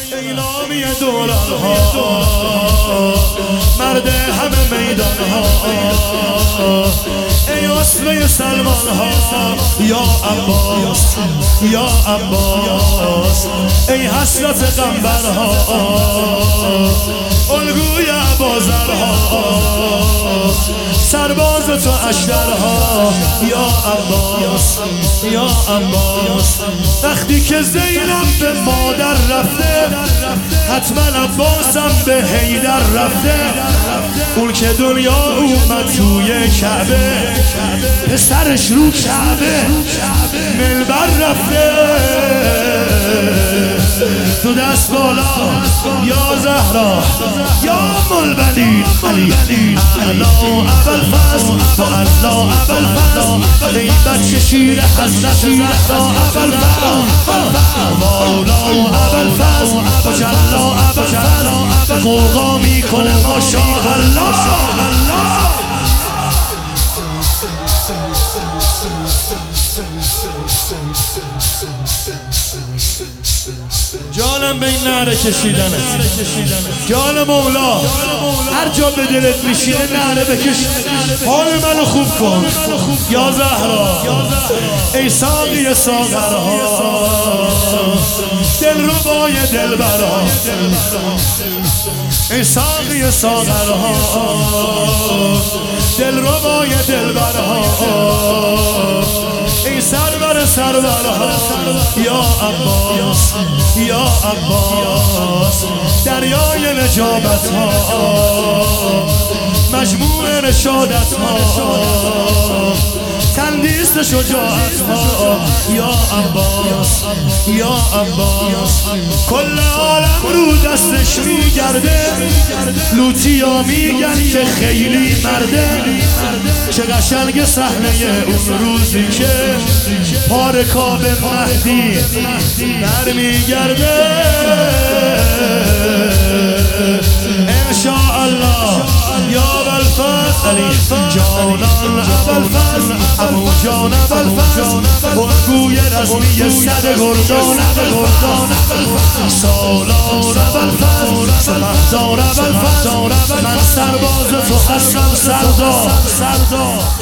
ای نامی دوران ها، مرد همه میدان ها، ای اسوه سلمان ها، یا عباس یا عباس، ای حسرت قنبر ها، الگوی بازرها، سرباز تو اشترها، یا عباس یا عباس. وقتی که زینب به مادر رفته، حتما عباسم به حیدر رفته. اون که دنیا اومد توی کعبه، پسرش رو کعبه منبر رفته. تو دست بالا یا زهرا یا ملبنین علی الله ابوالفضل، تو الله ابوالفضل، ای بچه شیر حضرت زهرا ابوالفضل، مولا ابوالفضل، مجلا ابوالفضل، قوقا میکنه ماشاءالله. جانم به این نعره کشیدنه، جان مولا هر جا به دلت میشینه نعره بکش، حال منو خوب کن یا زهرا. ای ساقی ساغرها، دل ربای دلبرها، ای ساقی ساغرها، دل ربای دلبرها، ای سرور سرورها، یا عباس یا عباس. دریای نجابت ها، مجموع رشادت ها، تندیست شجاعت ها، یا عباس یا عباس. کل عالم رو دستش میگرده، لوتیا میگن که خیلی مرده. چه قشنگ صحنه اون روزی که پارکاب مهدی برمیگرده. انشاءالله یا ابوالفضل، جانان ابوالفضل، ابو جان ابوالفضل، الگوی رزمی صد گردان، سالار ابوالفضل، سپهدار ابوالفضل، من سرباز تو هستم سردار.